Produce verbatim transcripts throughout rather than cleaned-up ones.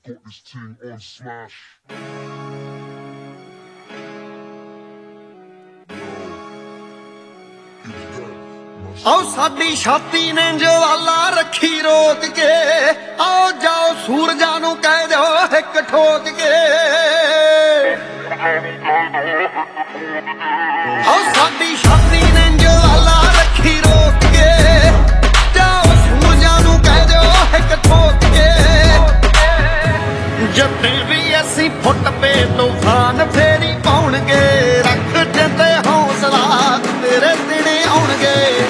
got this thing on Smash. आओ साडी छाती ने जवाला रखी रोक के, आओ जाओ सूरजा नू कह दो एक ठोक के। आओ साडी छाती ने जवाला रखी रोक के, जाओ सूरजा नू कह दो एक ठोक के। जदे भी असी फुट पे तूफान फेरी पाउणगे, रख जिंदे हौसला तेरे दिने आउणगे।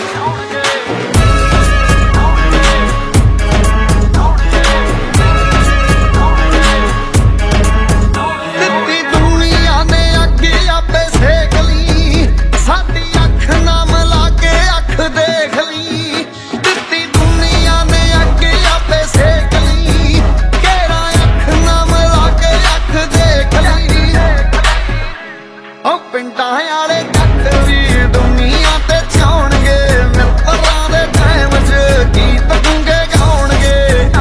पिंडां आले जट भी दुनिया ते छाउणगे, मित्तरां दे टाइम च गीत गूंगे गाउणगे।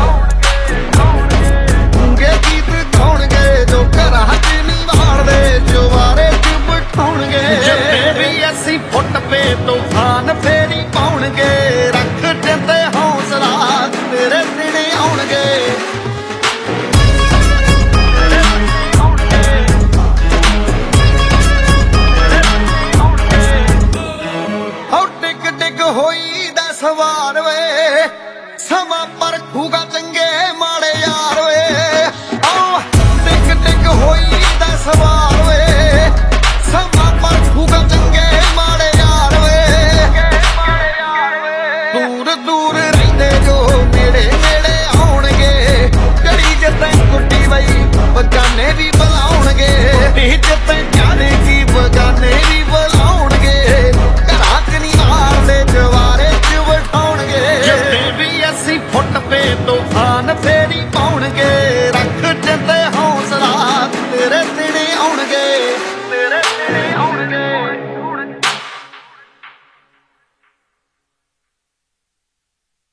गूंगे गीत गाउणगे जो घरां च नी वालदे, चुबारे च बिठाउणगे। जदे भी असीं फुट पे तूफान फेरी पाउणगे, रख जिंदे हौसला तेरे दिने आउणगे। होई दा सवार वे समा परखूगा चंगे माड़े यार वे। आओ टिक टिक होई दा सवार वे समा परखूगा चंगे माड़े यार वे। दूर दूर रहिंदे जो नेड़े नेड़े आउणगे, जड़ी जिते कुट्टी बई बगाने भी बुलाउणगे। जिते जाने की बगाने भी बुलाउणगे, घरां च नी मारदे जवारे च बिठाउणगे। जदे भी असीं फुट पे तूफान फेरी पाउणगे,